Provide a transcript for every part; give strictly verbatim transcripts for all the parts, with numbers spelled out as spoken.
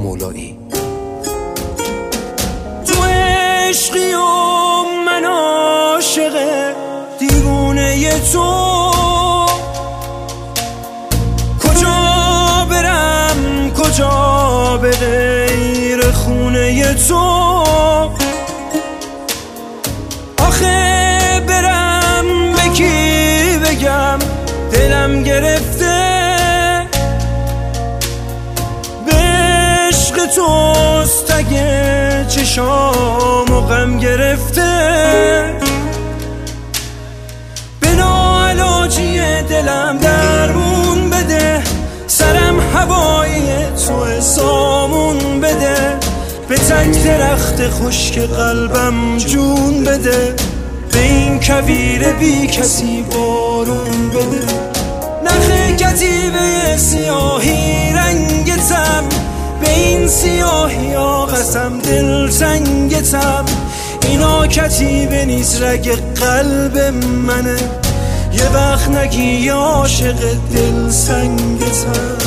مولایی. تو عشقی و من عاشق دیوونه تو، کجا برم کجا به غیر خونه تو، آخه برم به کی بگم دلم گرفته، به عشق توست اگه چشام و غم گرفته، به ناعلاجی دلم درمون بده، سرم هوایی تو سامون بده، به تک درخت خشک قلبم جون بده، به این کویر بی کسی بارون بده. نخ کتیبه سیاهی رنگتم، به این سیاهی ها قسم دل تنگتم، اینا کتیبه نیست رگ قلب منه، یه وقت نگی عاشق دل سنگتم.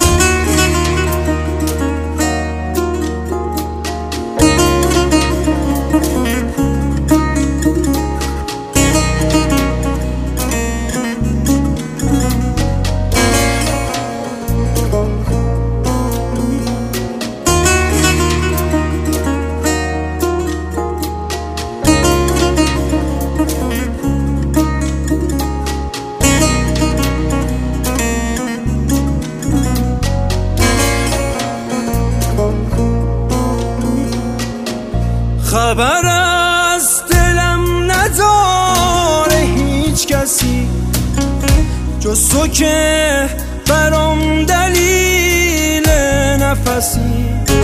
خبر از دلم نداره هیچ کسی جز تو که برام دلیل نفسی،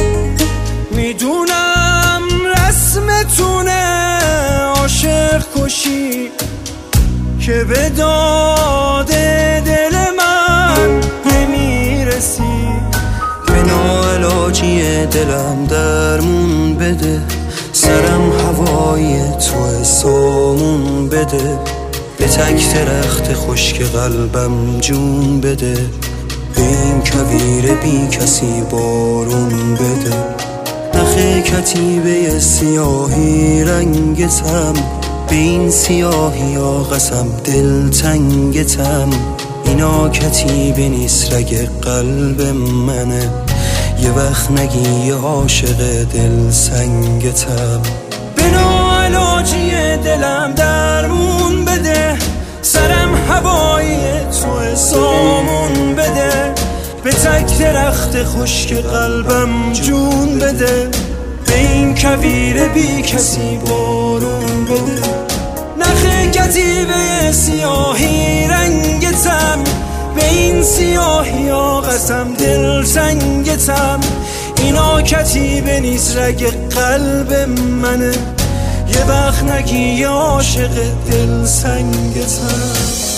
میدونم رسمتونه عاشق کشی که به داد دل من نمیرسی، به ناعلاجی دلم درمون بده، سرم هوای تو سامون بده، به تک درخت خشک قلبم جون بده، به این کویر بی کسی بارون بده. نخ کتیبه سیاهی رنگتم، به این سیاهی ها قسم دل تنگتم، اینا کتیبه نیست رگ قلب منه، یه وقت نگی عاشق دل سنگتم. به ناعلاجی دلم درمون بده، سرم هوایی تو سامون بده، به تک درخت خشک قلبم جون بده، به این کویر بی کسی بارون بده. نخ کتیبه سیاهی رنگتم، به این سیاهی ها قسم دل سنگتم، اینا کتیبه نیست رگ قلب منه، یه وقت نگی عاشق دل سنگتم.